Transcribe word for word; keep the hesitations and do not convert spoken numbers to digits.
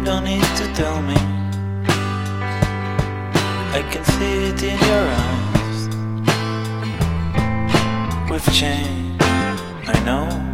don't need to tell me. I can see it in your eyes. We've changed, I know.